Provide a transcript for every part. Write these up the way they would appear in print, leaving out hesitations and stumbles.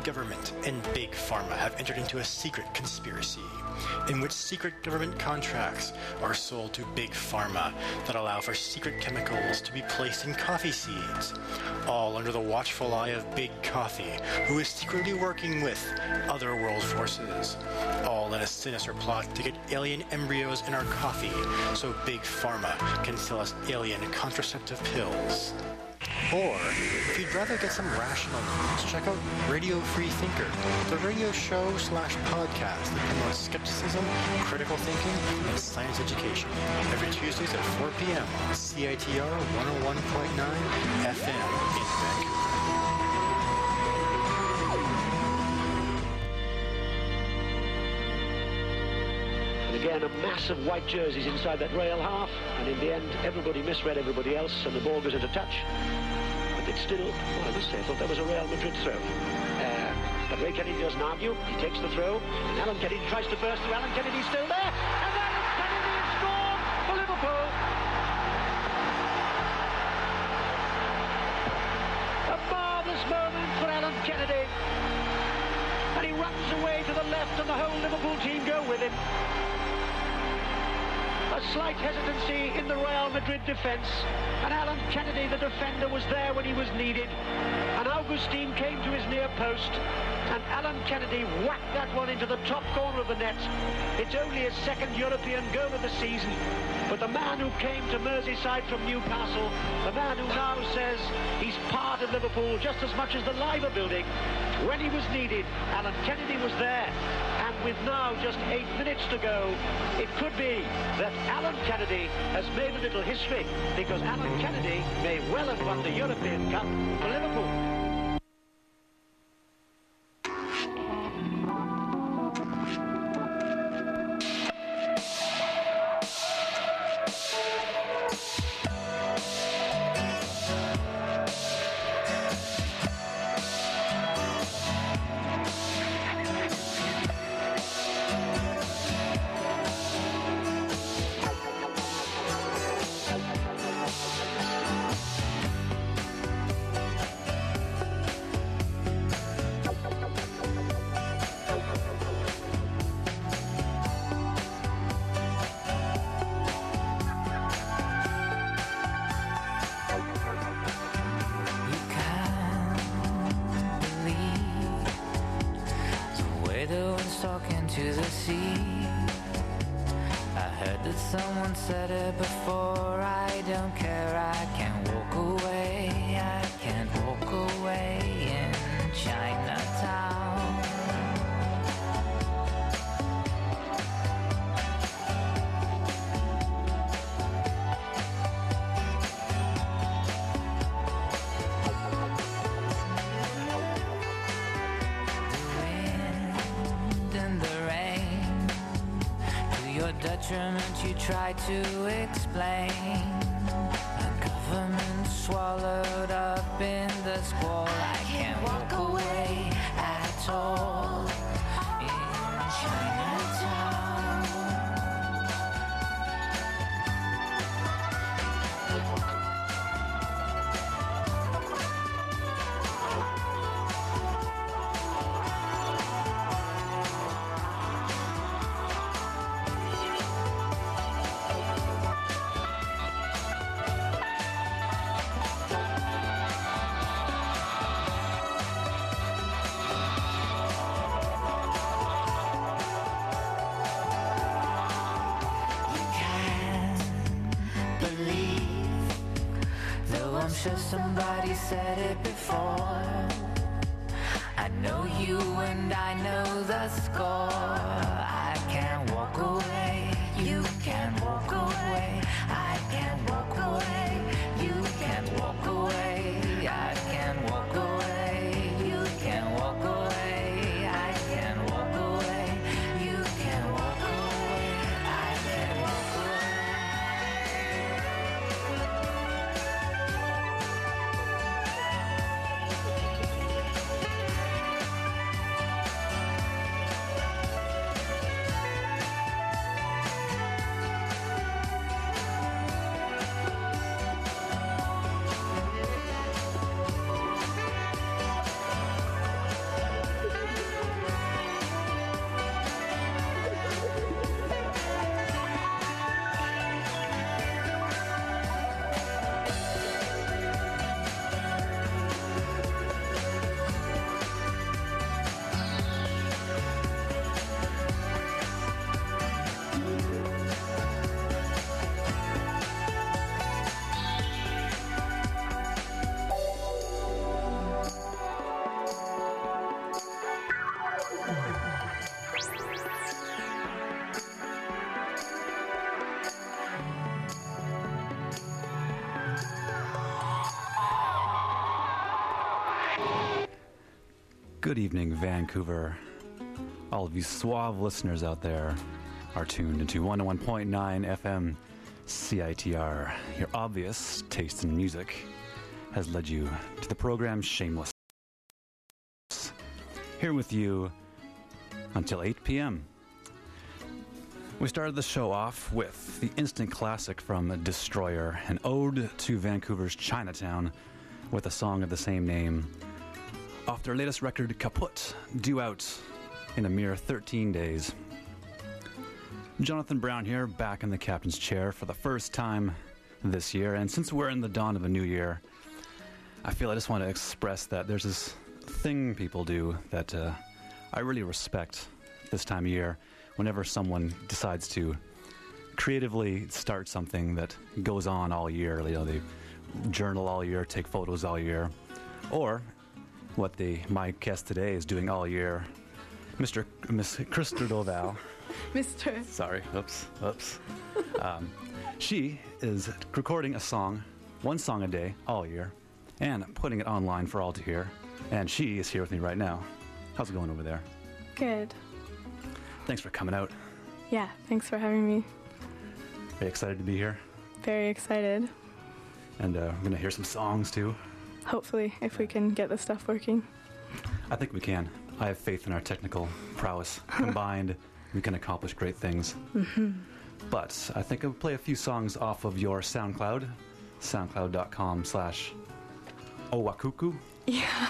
government and Big Pharma have entered into a secret conspiracy in which secret government contracts are sold to Big Pharma that allow for secret chemicals to be placed in coffee seeds, all under the watchful eye of Big Coffee, who is secretly working with other world forces, all in a sinister plot to get alien embryos in our coffee so Big Pharma can sell us alien contraceptive pills. Or, if you'd rather get some rational news, check out Radio Free Thinker, the radio show/podcast that promotes skepticism, critical thinking, and science education. Every Tuesdays at 4 p.m. on CITR 101.9 FM in Vancouver. Again, a mass of white jerseys inside that rail half, and in the end, everybody misread everybody else, and the ball goes into touch. But it's still, well, I must say, I thought that was a Real Madrid throw. But Ray Kennedy doesn't argue. He takes the throw, and Alan Kennedy tries to burst through. Alan Kennedy's still there, and Alan Kennedy has scored for Liverpool. A marvellous moment for Alan Kennedy. And he runs away to the left, and the whole Liverpool team go with him. A slight hesitancy in the Real Madrid defence, and Alan Kennedy, the defender, was there when he was needed, and Augustine came to his near post, and Alan Kennedy whacked that one into the top corner of the net. It's only his second European goal of the season, but the man who came to Merseyside from Newcastle, the man who now says he's part of Liverpool just as much as the Liver building, when he was needed, Alan Kennedy was there. And with now just 8 minutes to go, it could be that Alan Kennedy has made a little history, because Alan Kennedy may well have won the European Cup for Liverpool. Talking to the sea. I heard that someone said it before. I don't care, I can't walk away. I can't walk away in Chinatown. Detriment you try to explain. A government swallowed up in the squall. I can't walk away at all in Chinatown. Sure somebody said it before. I know you and I know the score. I can't walk away, you can't walk away. I can't walk away, you can't walk away. I can't walk away, you can't walk away. I can't walk away, you can't walk away. I can't walk away. Good evening, Vancouver. All of you suave listeners out there are tuned into 101.9 FM CITR. Your obvious taste in music has led you to the program Shameless. Here with you until 8 p.m. We started the show off with the instant classic from Destroyer, an ode to Vancouver's Chinatown, with a song of the same name, off their latest record, Kaput, due out in a mere 13 days. Jonathan Brown here, back in the captain's chair for the first time this year, and since we're in the dawn of a new year, I feel I just want to express that there's this thing people do that I really respect this time of year, whenever someone decides to creatively start something that goes on all year. You know, they journal all year, take photos all year, or what my guest today is doing all year, Miss Krista Dorval. Mr. Sorry, oops. She is recording a song, one song a day, all year, and putting it online for all to hear. And she is here with me right now. How's it going over there? Good. Thanks for coming out. Yeah, thanks for having me. Are you excited to be here? Very excited. And we're going to hear some songs too. Hopefully, if we can get the stuff working. I think we can. I have faith in our technical prowess. Combined, we can accomplish great things. Mm-hmm. But I think I'll play a few songs off of your SoundCloud, soundcloud.com/owakuku. Yeah.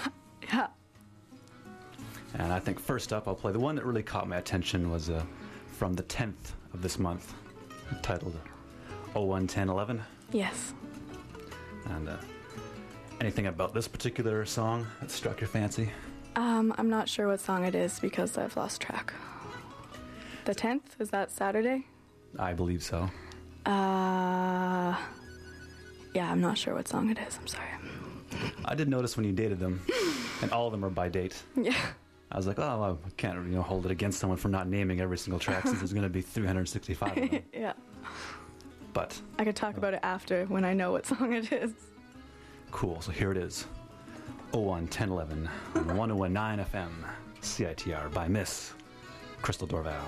And I think first up, I'll play the one that really caught my attention was from the 10th of this month, titled 011011. Yes. And anything about this particular song that struck your fancy? I'm not sure what song it is because I've lost track. The 10th? Is that Saturday? I believe so. Yeah, I'm not sure what song it is. I'm sorry. I did notice when you dated them, and all of them are by date. Yeah. I was like, oh, I can't hold it against someone for not naming every single track since there's going to be 365 of them. Yeah. But I could talk about it after when I know what song it is. Cool, so here it is. 011011 on 101.9 FM CITR by Miss Crystal Dorval.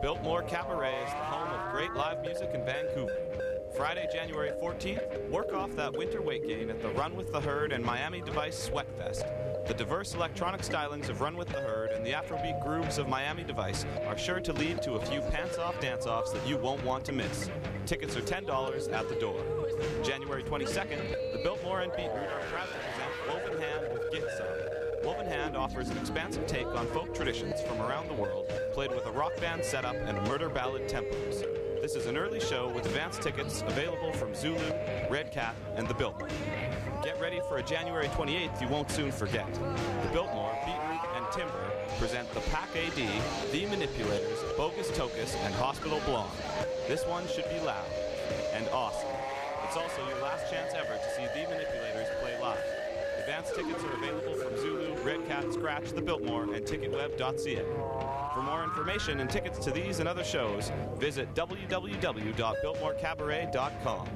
Biltmore Cabaret is the home of great live music in Vancouver. Friday, January 14th, work off that winter weight gain at the Run with the Herd and Miami Device Sweatfest. The diverse electronic stylings of Run with the Herd and the Afrobeat grooves of Miami Device are sure to lead to a few pants-off dance-offs that you won't want to miss. Tickets are $10 at the door. January 22nd, the Biltmore and Beetroot are proud to present Woven Hand with Gift Song. Woven Hand offers an expansive take on folk traditions from around the world, played with a rock band setup and murder ballad tempos. This is an early show with advance tickets available from Zulu, Red Cat, and the Biltmore. Get ready for a January 28th you won't soon forget. The Biltmore, Beetroot, and Timber present the Pack AD, The Manipulators, Bogus Tokus, and Hospital Blonde. This one should be loud and awesome. It's also your last chance ever to see The Manipulators play live. Advance tickets are available from Zulu, Red Cat, Scratch, the Biltmore, and ticketweb.ca. For more information and tickets to these and other shows, visit www.biltmorecabaret.com.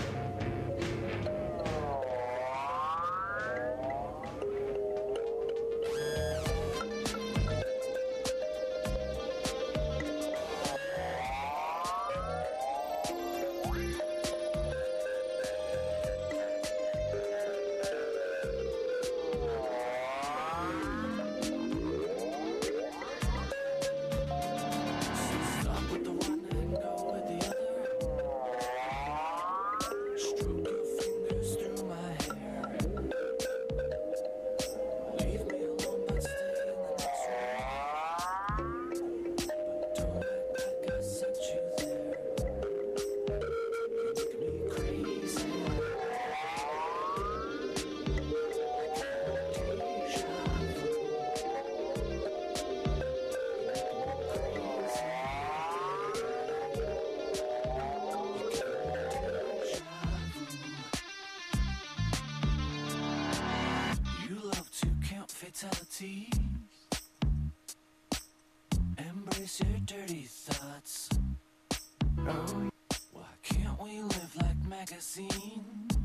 Embrace your dirty thoughts. Oh, why can't we live like magazines?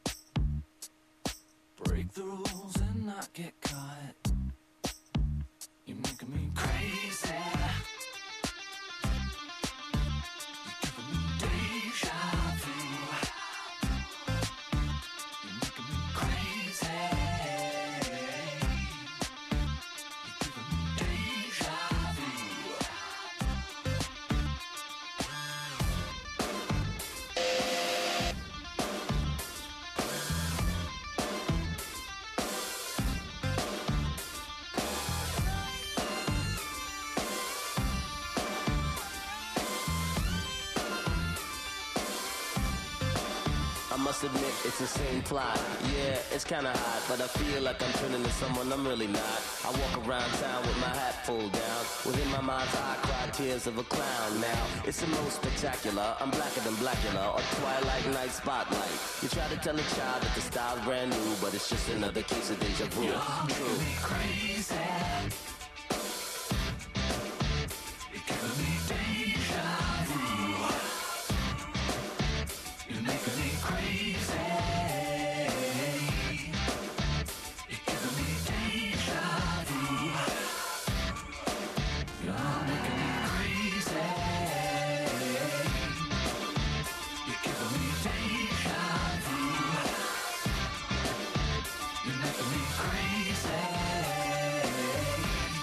Break the rules and not get caught. You're making me crazy. You're giving me deja vu. You're making me crazy. I must admit, it's the same plot. Yeah, it's kinda hot, but I feel like I'm turning to someone I'm really not. I walk around town with my hat pulled down. Within my mind's eye, cry tears of a clown. Now, it's the most spectacular. I'm blacker than Blackula, or Twilight Night Spotlight. You try to tell a child that the style's brand new, but it's just another case of deja vu. You're making me crazy. You're giving me deja vu. You're making me crazy. You're giving me deja vu. You're making me crazy. You're giving me deja vu. You're making me crazy.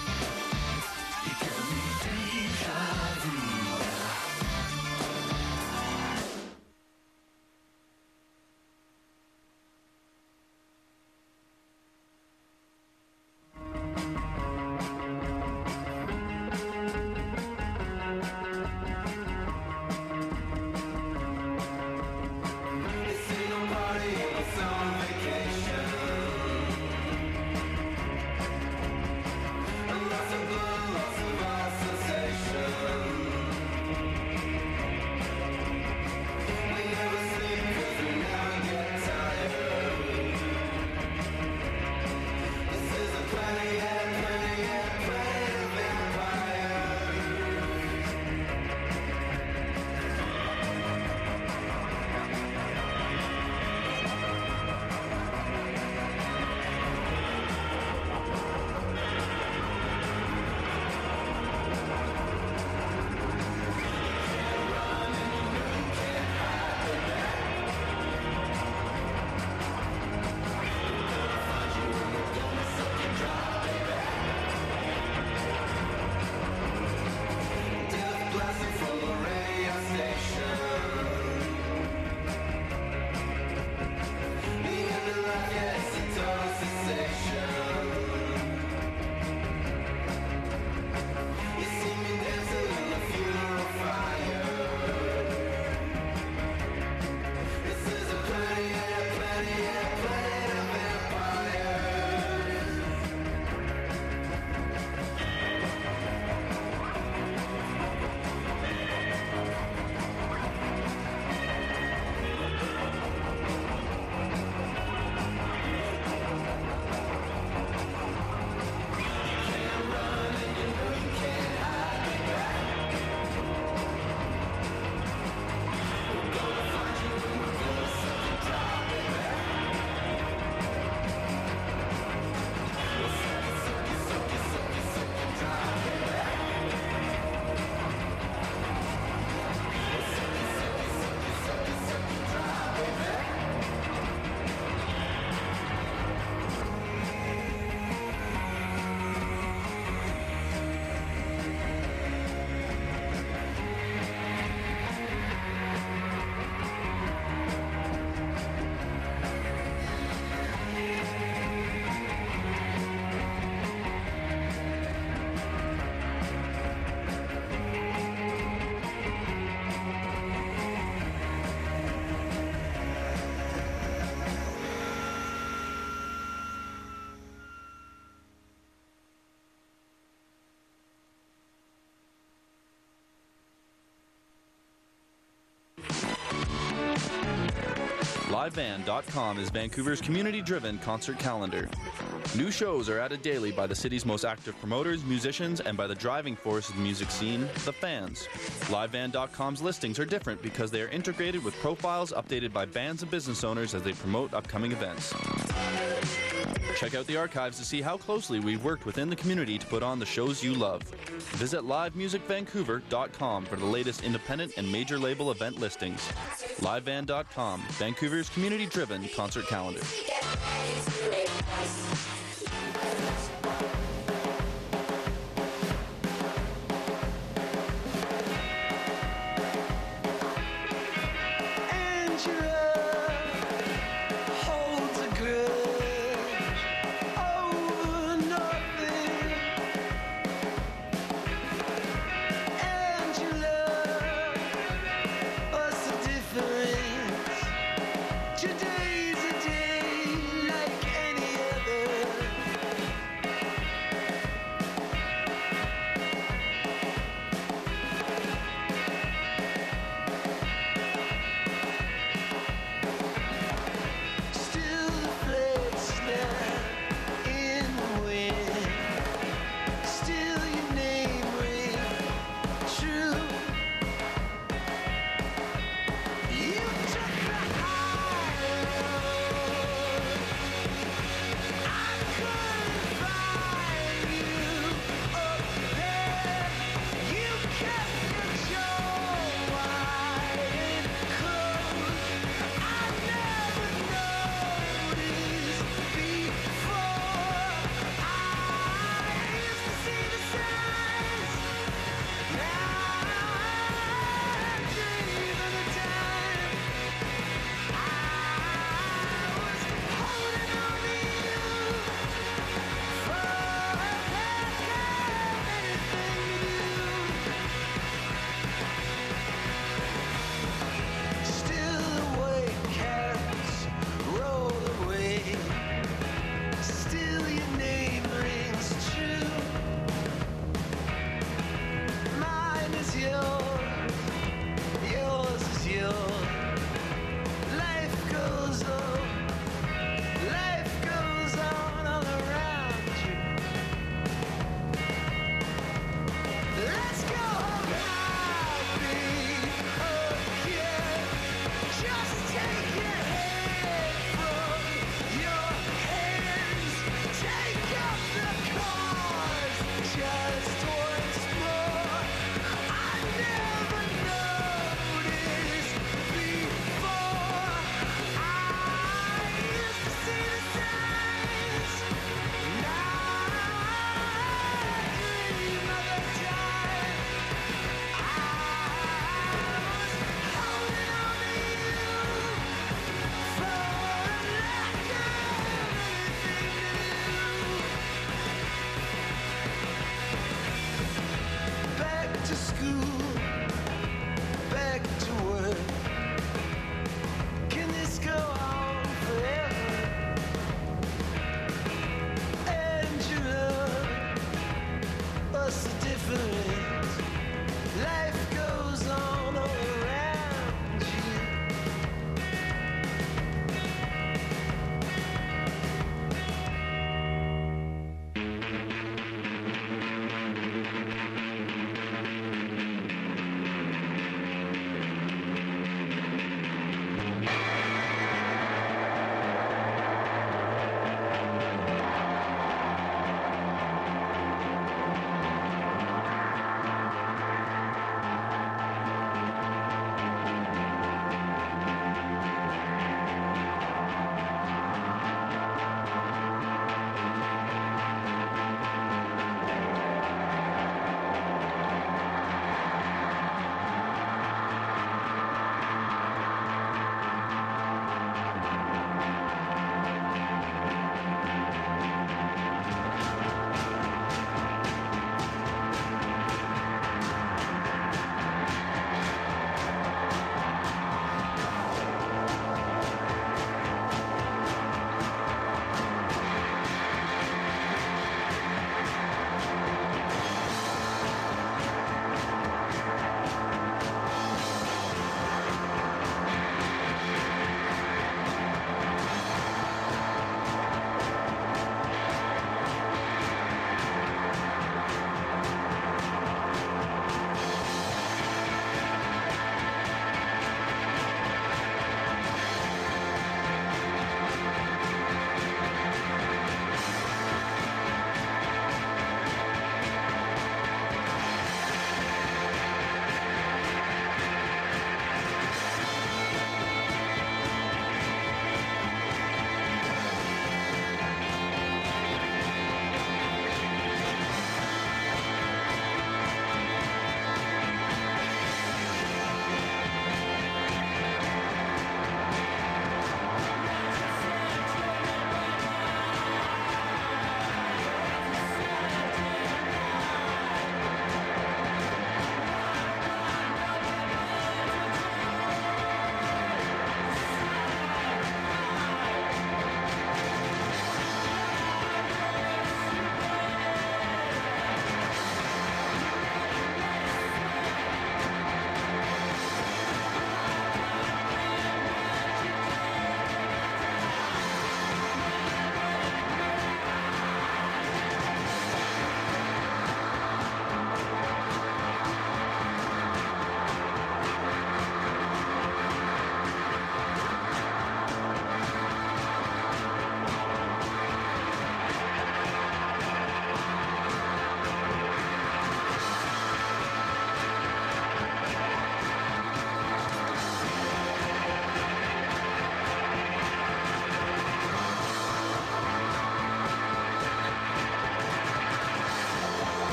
LiveVan.com is Vancouver's community-driven concert calendar. New shows are added daily by the city's most active promoters, musicians, and by the driving force of the music scene, the fans. LiveVan.com's listings are different because they are integrated with profiles updated by bands and business owners as they promote upcoming events. Check out the archives to see how closely we've worked within the community to put on the shows you love. Visit livemusicvancouver.com for the latest independent and major label event listings. LiveVan.com, Vancouver's community-driven concert calendar. Today's a day like any other.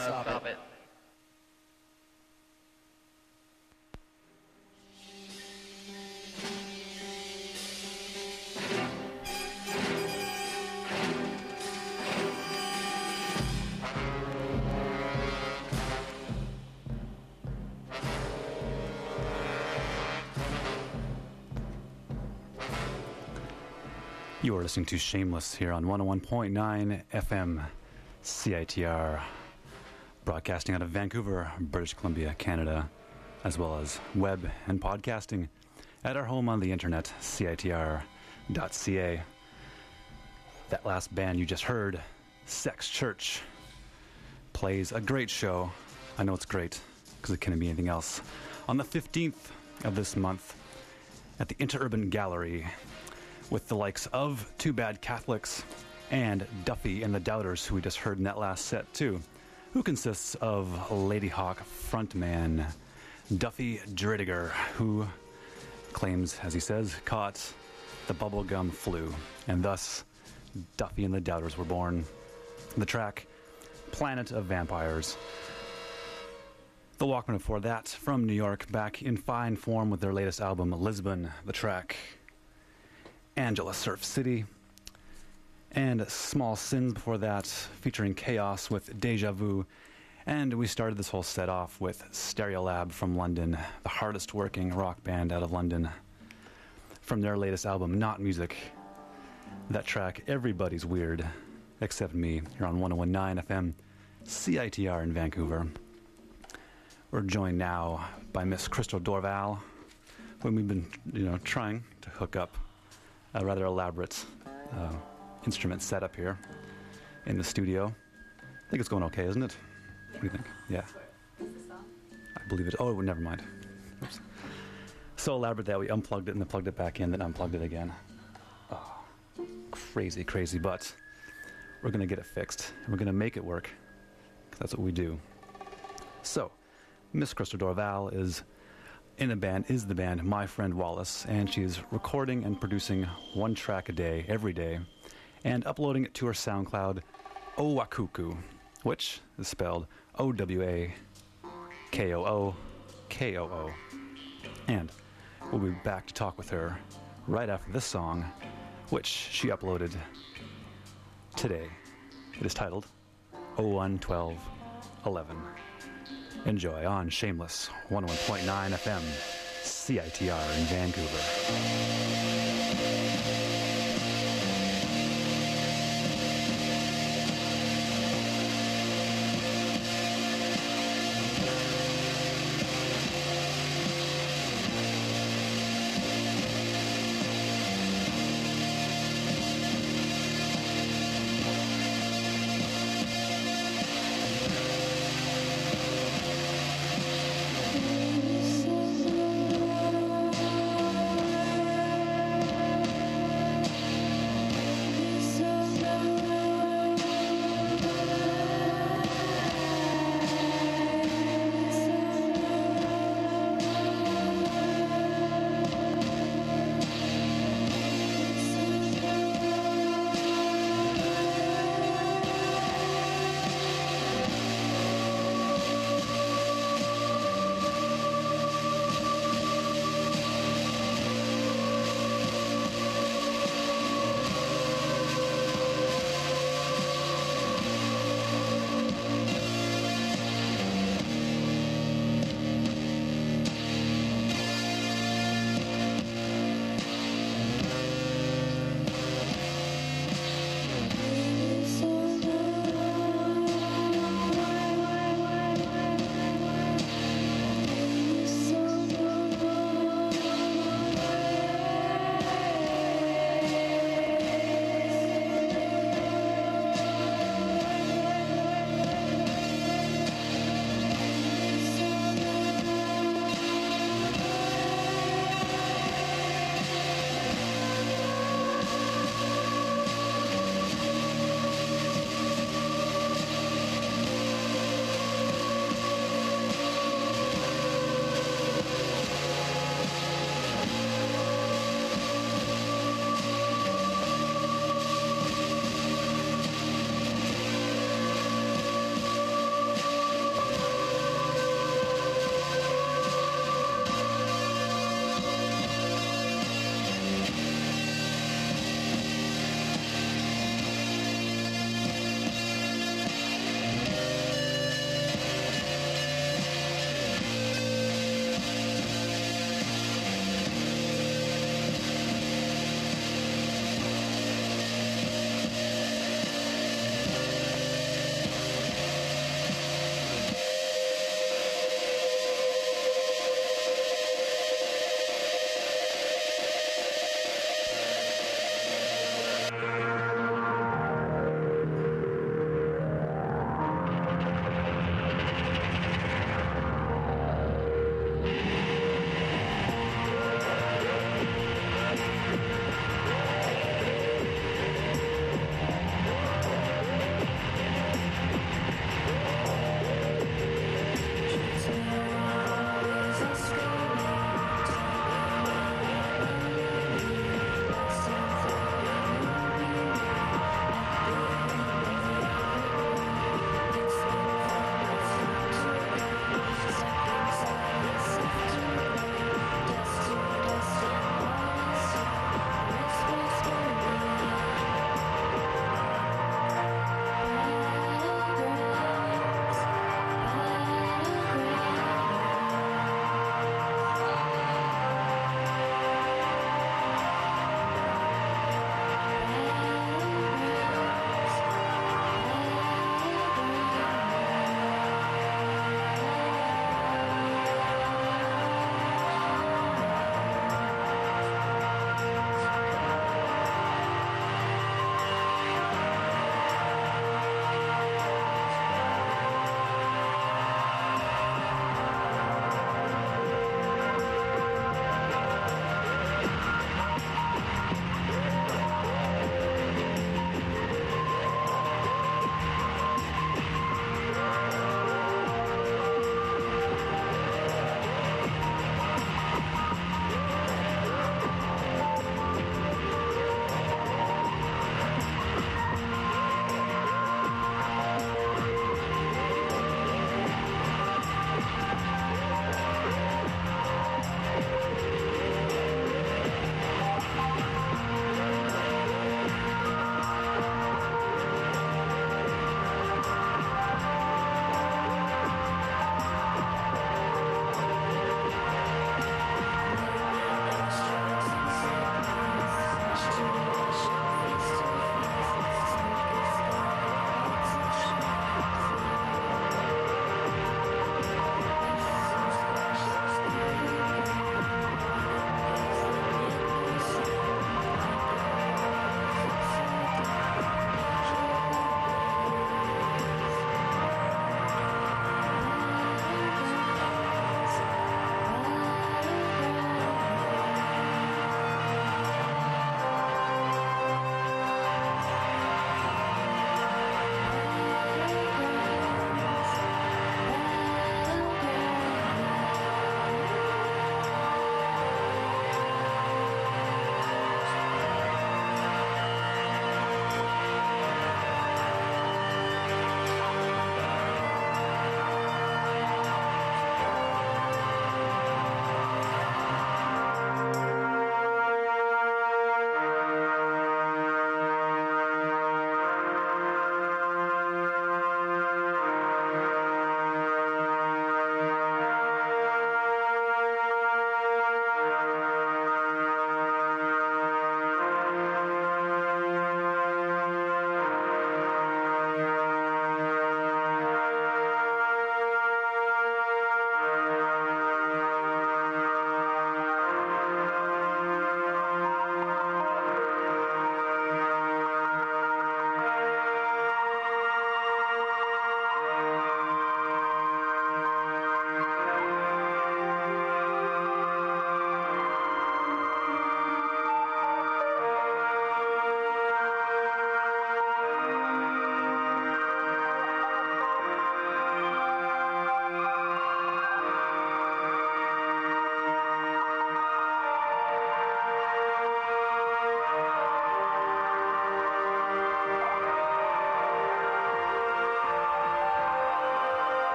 Stop it. You are listening to Shameless here on 101.9 FM CITR, broadcasting out of Vancouver, British Columbia, Canada, as well as web and podcasting at our home on the internet, CITR.ca. That last band you just heard, Sex Church, plays a great show. I know it's great because it couldn't be anything else. On the 15th of this month at the Interurban Gallery, with the likes of Two Bad Catholics and Duffy and the Doubters, who we just heard in that last set too, who consists of Ladyhawke frontman Duffy Driddiger, who claims, as he says, caught the bubblegum flu, and thus Duffy and the Doubters were born. The track, Planet of Vampires. The Walkmen before that, from New York, back in fine form with their latest album, Lisbon. The track, Angela Surf City, and Small Sins before that, featuring Chaos with Deja Vu. And we started this whole set off with Stereolab from London, the hardest working rock band out of London, from their latest album, Not Music. That track, Everybody's Weird, except me, here on 101.9 FM, CITR in Vancouver. We're joined now by Miss Crystal Dorval, when we've been, trying to hook up a rather elaborate instrument setup here in the studio. I think it's going okay, isn't it? What do you think? Yeah. I believe it. Oh, never mind. Oops. So elaborate that we unplugged it and then plugged it back in, then unplugged it again. Oh, crazy, crazy. But we're going to get it fixed. And we're going to make it work, because that's what we do. So, Miss Crystal Dorval is the band My Friend Wallace, and she's recording and producing one track a day, every day, and uploading it to her SoundCloud, Owakuku, which is spelled O-W-A-K-O-O-K-O-O. And we'll be back to talk with her right after this song, which she uploaded today. It is titled 01-12-11. Enjoy on Shameless 101.9 FM, CITR in Vancouver.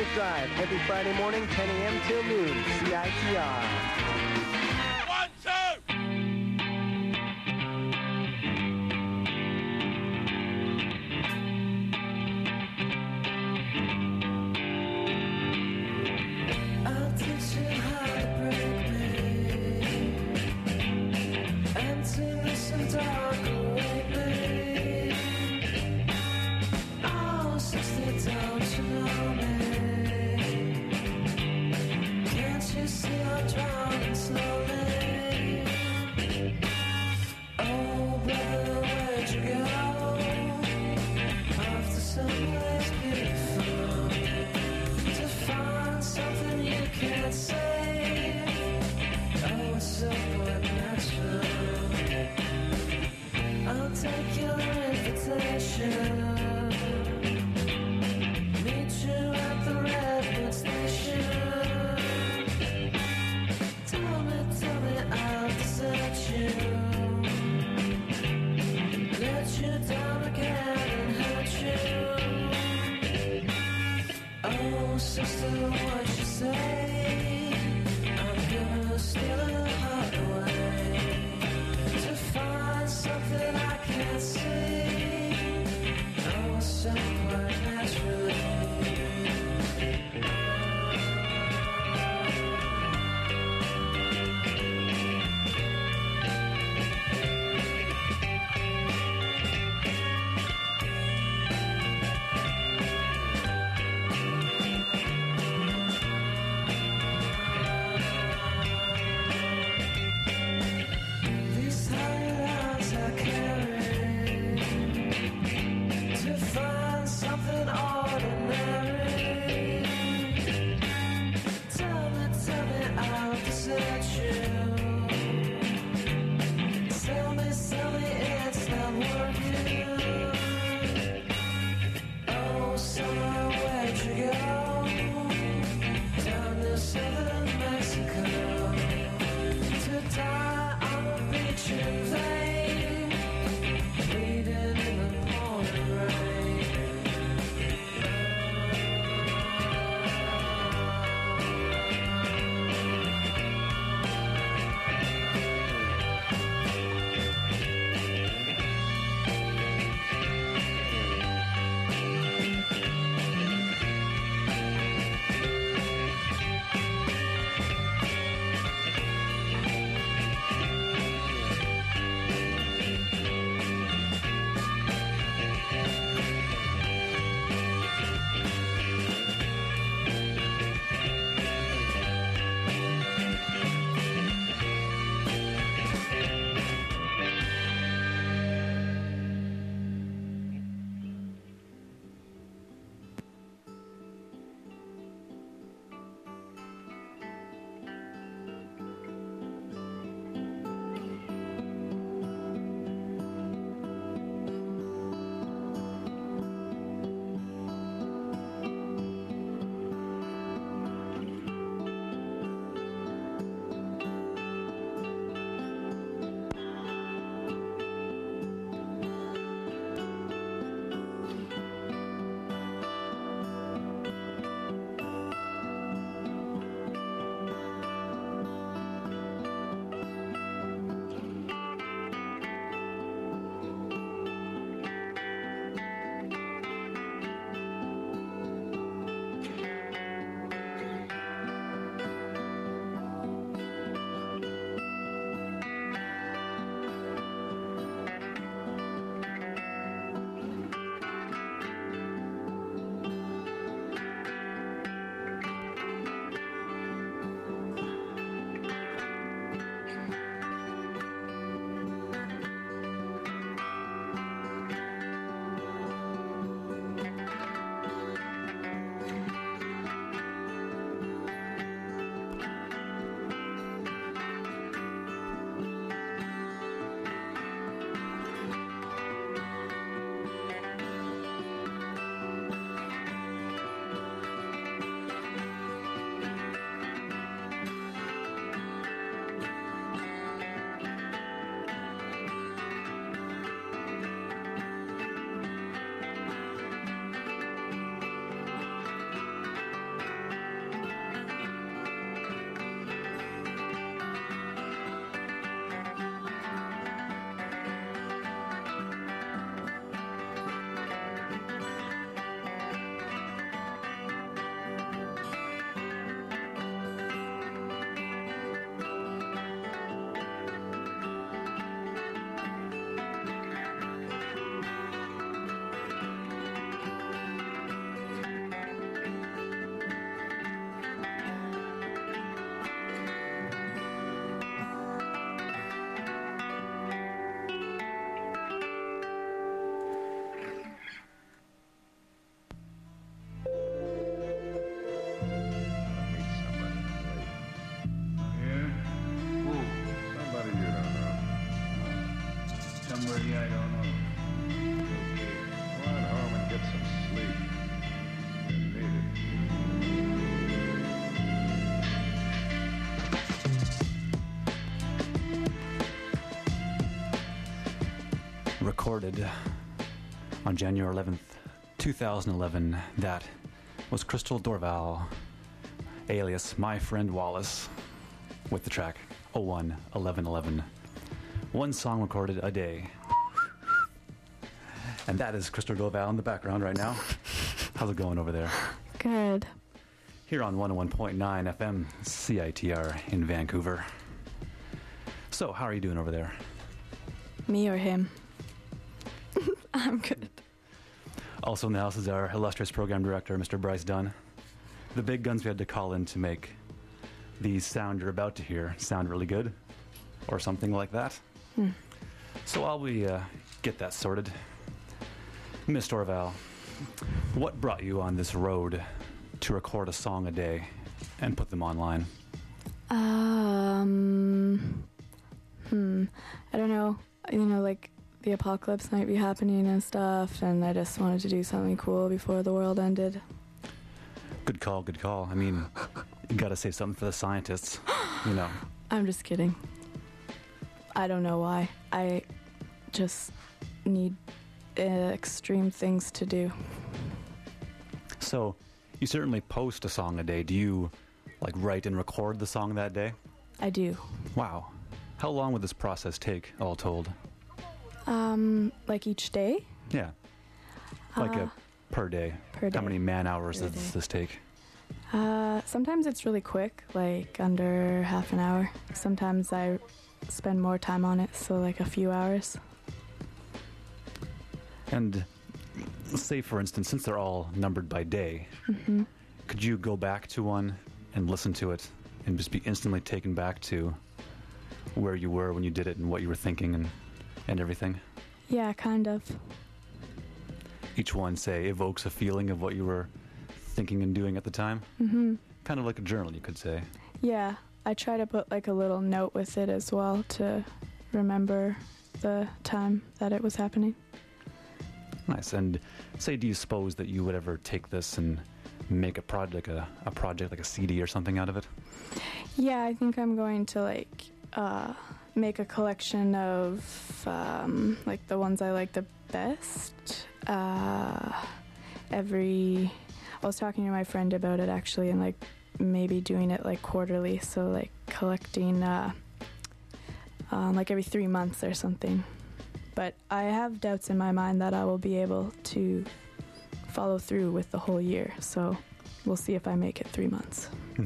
Scenic Drive, every Friday morning, 10 a.m. till noon, CITR. 1, 2! I'll teach you how to break me. Emptiness and dark await me. Oh, 60, don't you know me? Can't you see I'm drowning slowly? Oh, brother, where'd you go? Off to someplace beautiful to find something you can't say. Oh, it's so unnatural. I'll take your invitation. Meet you at the Redwood Station. Tell me, I'll desert you. Let you down again and hurt you. Oh, sister, what you say? I'm gonna steal a heart away to find something I can't see. Oh, so quite naturally. recorded on January 11th, 2011. That was Crystal Dorval, alias My Friend Wallace, with the track 01-11-11. One song recorded a day. And that is Crystal Dorval in the background right now. How's it going over there? Good. Here on 101.9 FM CITR in Vancouver. So, how are you doing over there? Me or him? I'm good. Also in the house is our illustrious program director, Mr. Bryce Dunn. The big guns we had to call in to make the sound you're about to hear sound really good, or something like that. So while we get that sorted, Miss Dorval, what brought you on this road to record a song a day and put them online? I don't know. You know, like, the apocalypse might be happening and stuff, and I just wanted to do something cool before the world ended. Good call, good call. I mean, you gotta say something for the scientists, you know. I'm just kidding. I don't know why. I just need extreme things to do. So, you certainly post a song a day. Do you, like, write and record the song that day? I do. Wow. How long would this process take, all told? Like each day? Yeah. Like per day. Per day. How many man hours does this take? Sometimes it's really quick, like under half an hour. Sometimes I spend more time on it, so like a few hours. And say, for instance, since they're all numbered by day, could you go back to one and listen to it and just be instantly taken back to where you were when you did it and what you were thinking and everything? Yeah, kind of. Each one, say, evokes a feeling of what you were thinking and doing at the time? Kind of like a journal, you could say. Yeah, I try to put like a little note with it as well to remember the time that it was happening. Nice. And say, do you suppose that you would ever take this and make a project like a CD or something out of it? Yeah, I think I'm going to like make a collection of like the ones I like the best. I was talking to my friend about it actually, and like maybe doing it like quarterly, so like collecting like every 3 months or something. But I have doubts in my mind that I will be able to follow through with the whole year, so we'll see if I make it 3 months.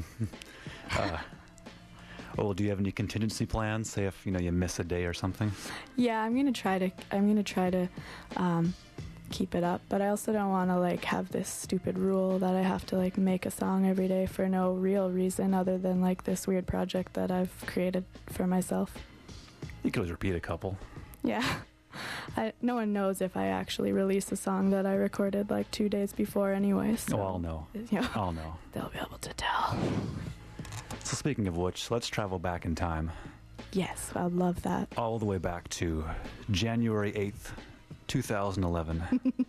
Well, do you have any contingency plans? Say if you miss a day or something. Yeah, I'm gonna try to keep it up, but I also don't want to like have this stupid rule that I have to like make a song every day for no real reason other than like this weird project that I've created for myself. You could always repeat a couple. Yeah. No one knows if I actually release a song that I recorded like 2 days before anyway. So, I'll know. I'll know. They'll be able to tell. So speaking of which, let's travel back in time. Yes, I'd love that. All the way back to January 8th, 2011.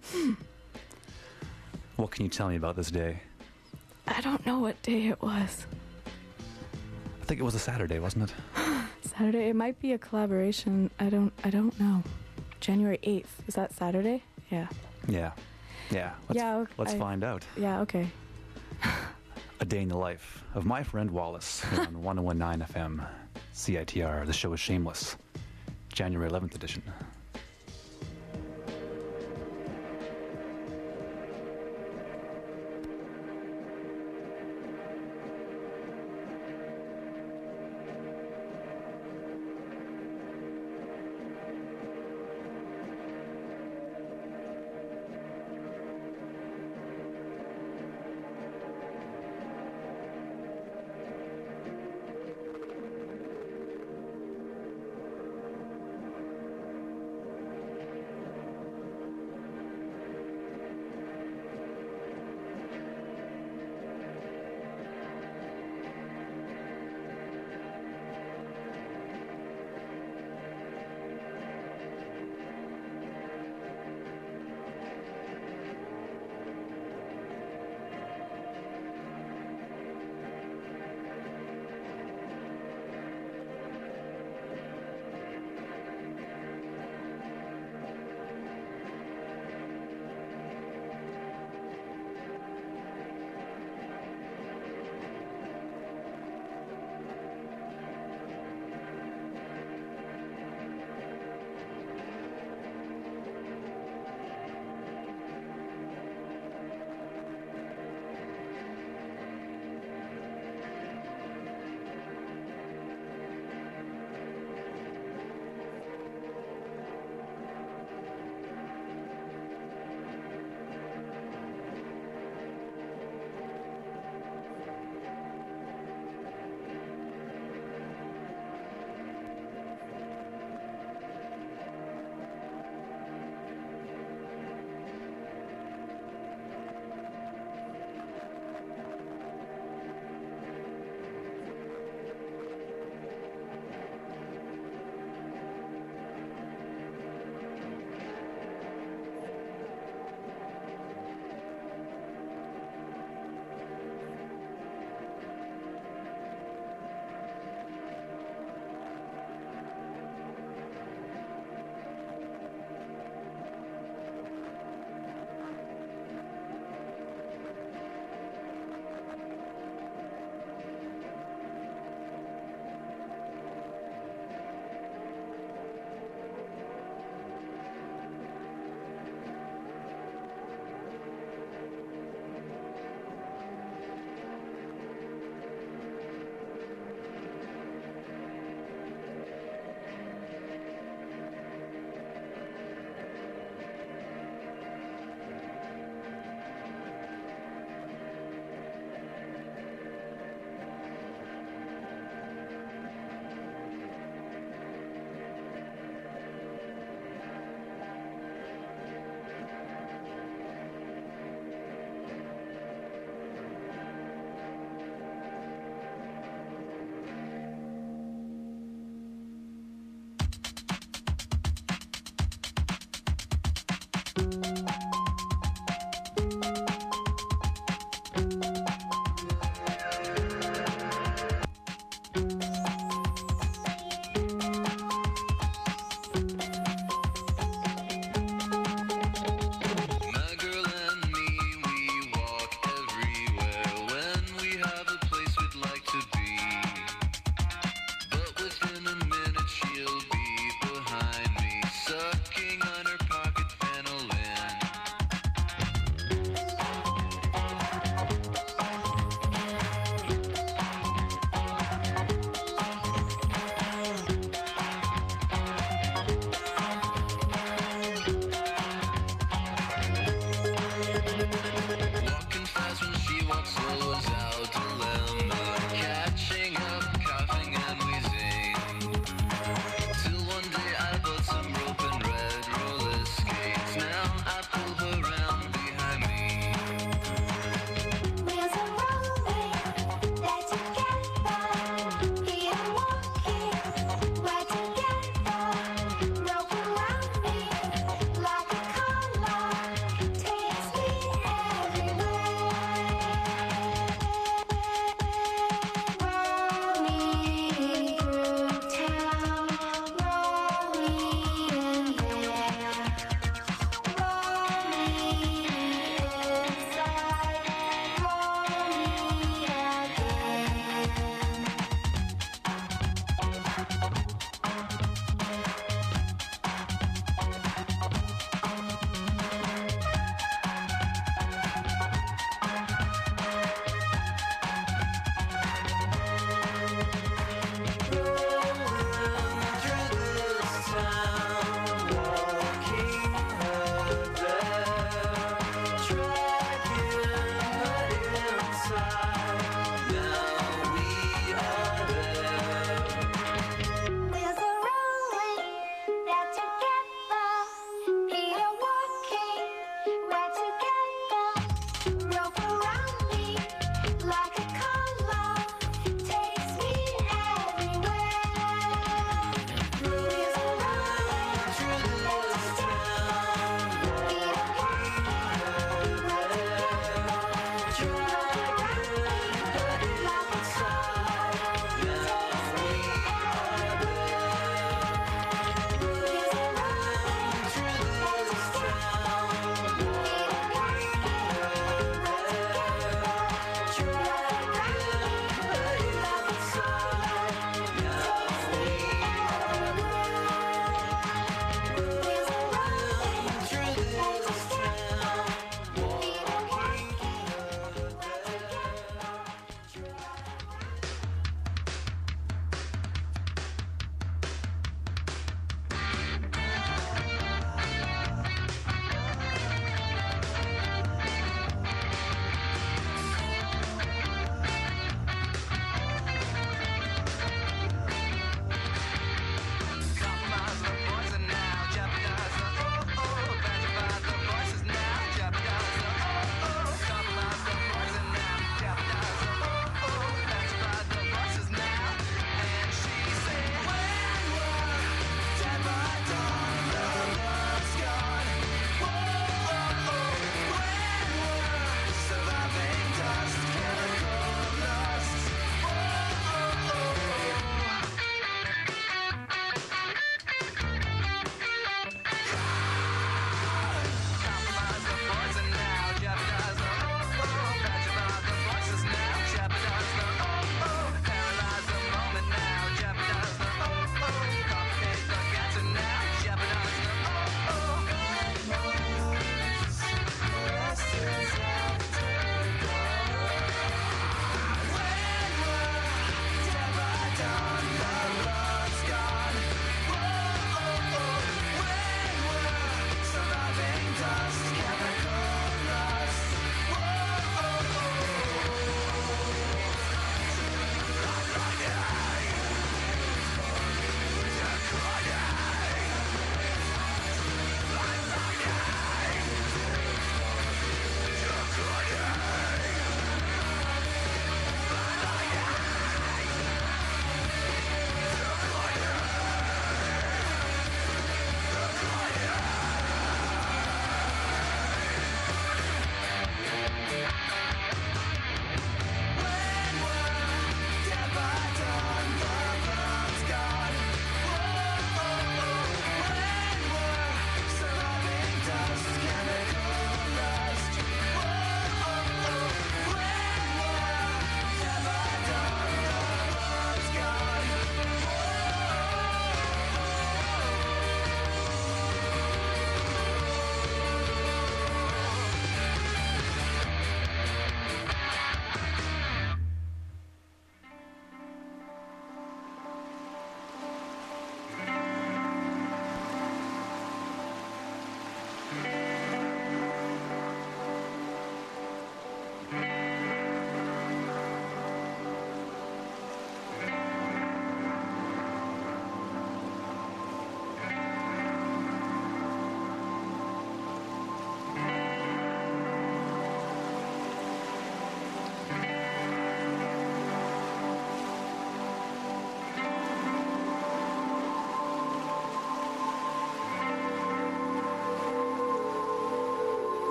What can you tell me about this day? I don't know what day it was. I think it was a Saturday, wasn't it? Saturday? It might be a collaboration. I don't know. January 8th. Is that Saturday? Yeah. Yeah. Let's find out. Yeah, okay. A day in the life of My Friend Wallace here on 101.9 FM CITR. The show is Shameless, January 11th edition.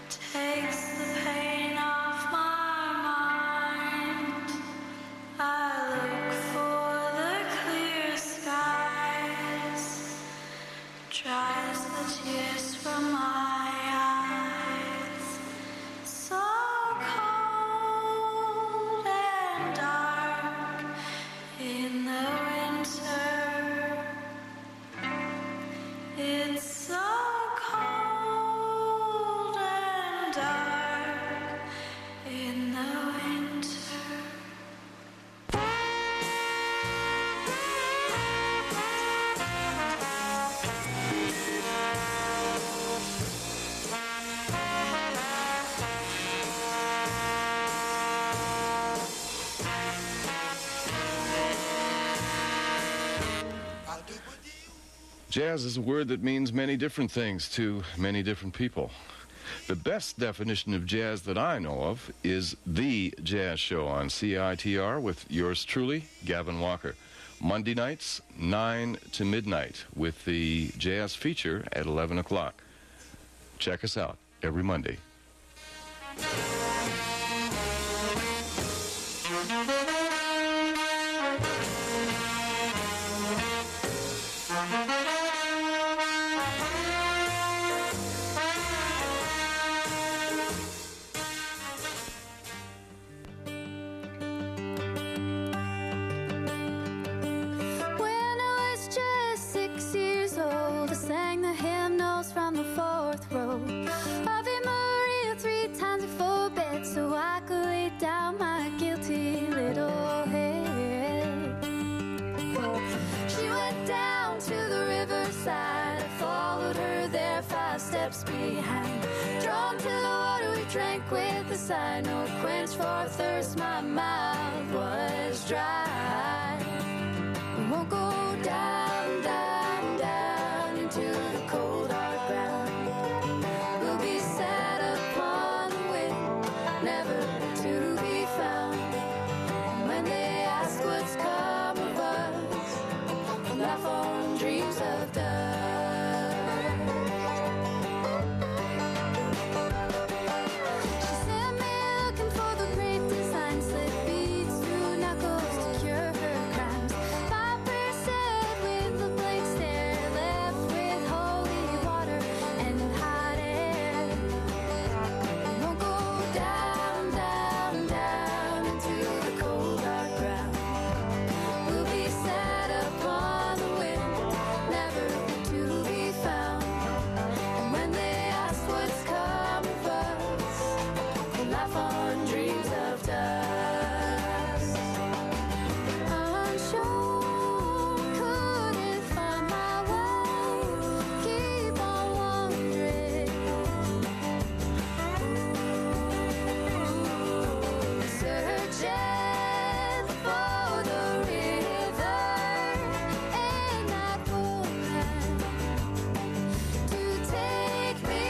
takes the pain off my mind. I look for the clear skies, dries the tears from my eyes. So cold and dark in the winter. It's so cold and dark in the winter. Jazz is a word that means many different things to many different people. The best definition of jazz that I know of is The Jazz Show on CITR with yours truly, Gavin Walker. Monday nights, 9 to midnight, with the jazz feature at 11 o'clock. Check us out every Monday. When I was just 6 years old, I sang the hymnals from the fourth row. Ave Maria 3 times before bed, so I could lay down my guilty little head. She went down to the riverside, I followed her there 5 steps behind. Drawn to the water we drank with a sigh, no quench for thirst, my mouth was dry. We won't go down, down, down into the cold hard ground. We'll be set upon the wind, never to be found. And when they ask what's come of us, we'll laugh on dreams of dust. She sent me looking for the great design, slip beads through knuckles to cure her crimes. Viper said with a blank stare, left with holy water and hot air. We won't go down, down, down into the cold dark ground. We'll be set upon the wind, never to be found. And when they ask what's come of us, we'll laugh on dreams of dust. Unsure, couldn't find my way, keep on wandering. Searching for the river and that woman to take me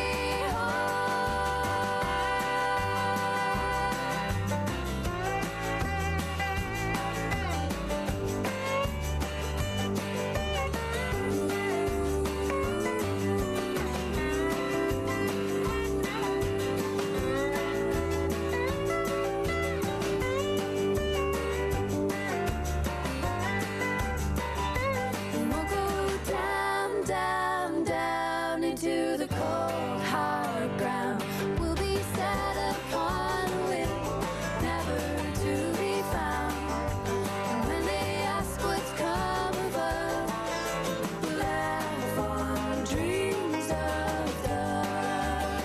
We won't go down, down, down into the cold hard ground. We'll be set upon the wind, never to be found. And when they ask what's come of us, we'll laugh on dreams of dust.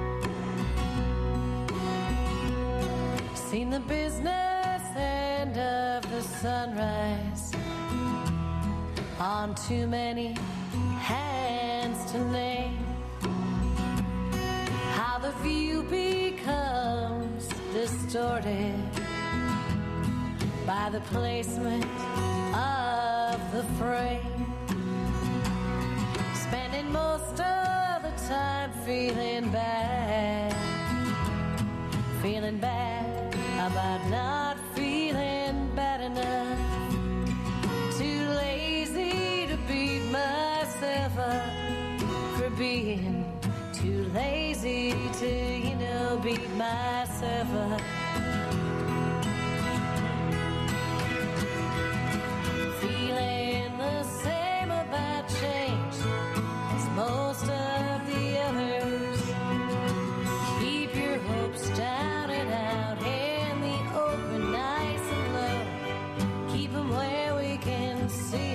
Seen the business end of the sunrise on too many hands to name. How the view becomes distorted by the placement of the frame. Spending most of the time feeling bad about not feeling bad enough. Too lazy to beat myself up for being too lazy to, beat myself up. Feeling the same about change as most of the others. Keep your hopes down and out in the open, nice and low. Keep them where we can see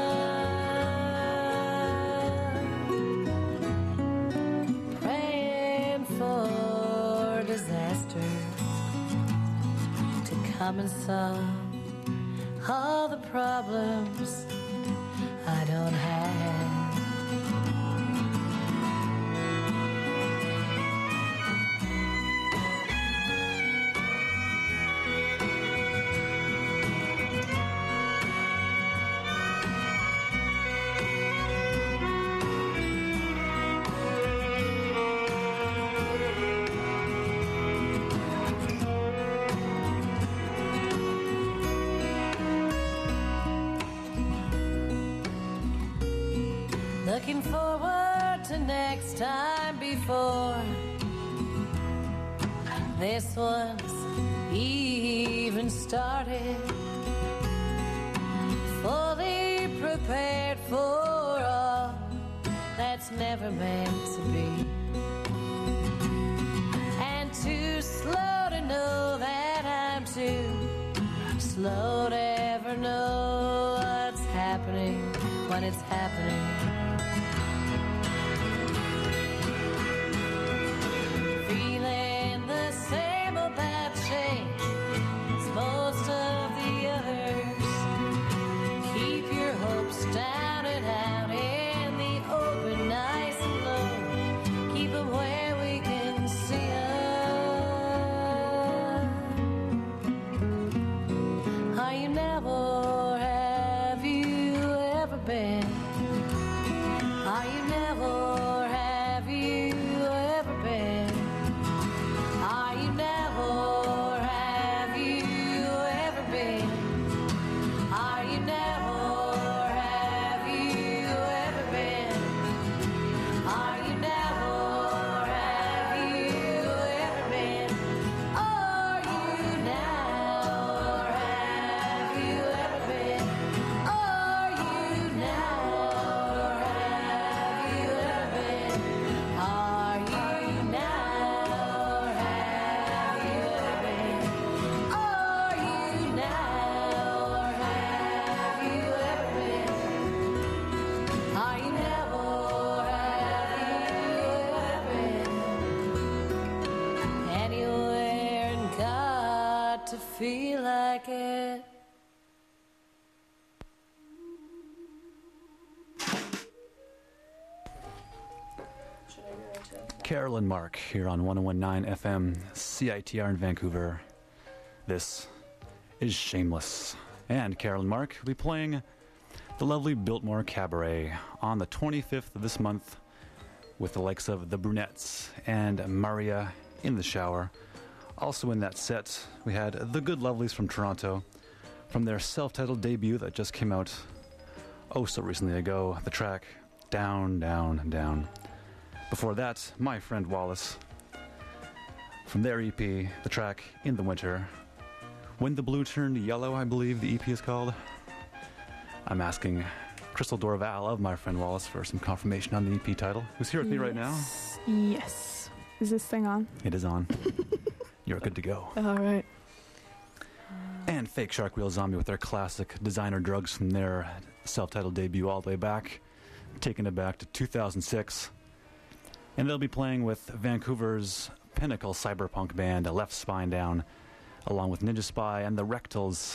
them. Praying for disaster to come and solve all the problems I don't have. Looking forward to next time before this one's even started. Fully prepared for all that's never meant to be. And too slow to know that I'm too slow to ever know what's happening when it's happening. Change as most of the others. Keep your hopes down and out in the open, nice and low. Keep them where we can see them. Are you now or have you ever been? Are you now or have you ever been? Are you now or have you ever been? Are you now or have you ever been? Are you now or have you ever been? Are you now or have you ever been? Are you now or have you ever been? Are you now or have you ever been? Are you now or have you ever been? Are you now or have you ever been? Anywhere and got to feel like it. Carolyn Mark here on 101.9 FM CITR in Vancouver. This is Shameless. And Carolyn Mark will be playing the lovely Biltmore Cabaret on the 25th of this month with the likes of the Brunettes and Maria in the Shower. Also in that set, we had the Good Lovelies from Toronto from their self-titled debut that just came out oh so recently ago, the track Down, Down, Down. Before that, My Friend Wallace from their EP, the track In the Winter. When the Blue Turned Yellow, I believe the EP is called. I'm asking Crystal Dorval of My Friend Wallace for some confirmation on the EP title. Who's here with me right now? Yes. Is this thing on? It is on. You're good to go. All right. And Fake Shark Wheel Zombie with their classic Designer Drugs from their self-titled debut all the way back, taking it back to 2006. And they'll be playing with Vancouver's pinnacle cyberpunk band, Left Spine Down, along with Ninja Spy and the Rectals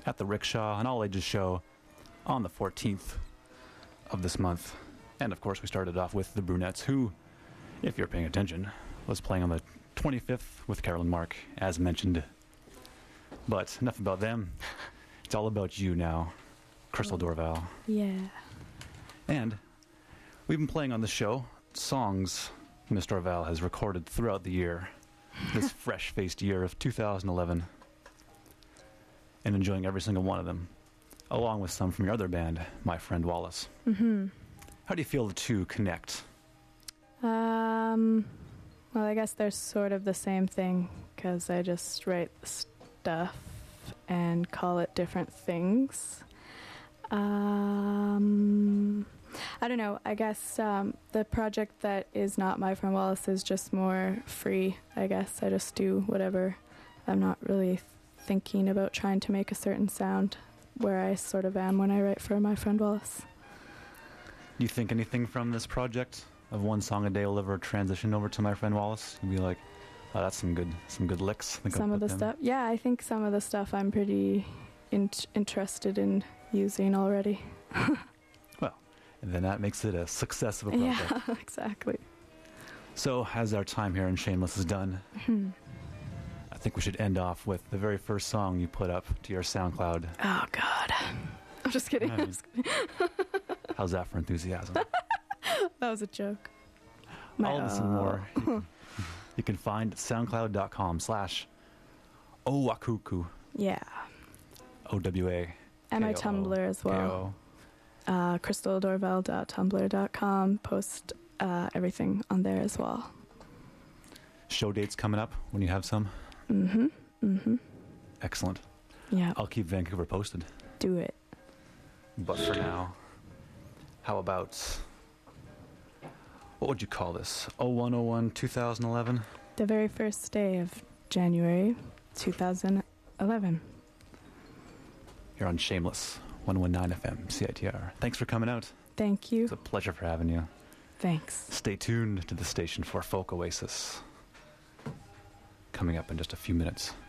at the Rickshaw, an all-ages show on the 14th of this month. And, of course, we started off with the Brunettes, who, if you're paying attention, was playing on the 25th with Carolyn Mark, as mentioned. But enough about them. It's all about you now, Crystal Dorval. Yeah. And we've been playing on the show songs Miss Dorval has recorded throughout the year, this fresh-faced year of 2011, and enjoying every single one of them, along with some from your other band, My Friend Wallace. Mm-hmm. How do you feel the two connect? Well, I guess they're sort of the same thing, because I just write stuff and call it different things. I don't know. I guess the project that is not My Friend Wallace is just more free, I guess. I just do whatever. I'm not really thinking about trying to make a certain sound, where I sort of am when I write for My Friend Wallace. Do you think anything from this project of one song a day will ever transition over to My Friend Wallace? You'll be like, oh, that's some good licks. Some of the stuff? Yeah, I think some of the stuff I'm pretty interested in using already. Well, and then that makes it a success of a project. Yeah, exactly. So, as our time here in Shameless is done, I think we should end off with the very first song you put up to your SoundCloud. Oh, God. I'm just kidding. I mean, how's that for enthusiasm? That was a joke. All this and more you can find at soundcloud.com/Owakuku. Yeah. OWA. And my Tumblr as well. crystaldorval.tumblr.com. Post everything on there as well. Show dates coming up when you have some? Excellent. Yeah. I'll keep Vancouver posted. Do it. But for now, how about, what would you call this? 0101 2011? The very first day of January 2011. You're on Shameless, 119 FM, CITR. Thanks for coming out. Thank you. It's a pleasure for having you. Thanks. Stay tuned to the station for Folk Oasis. Coming up in just a few minutes.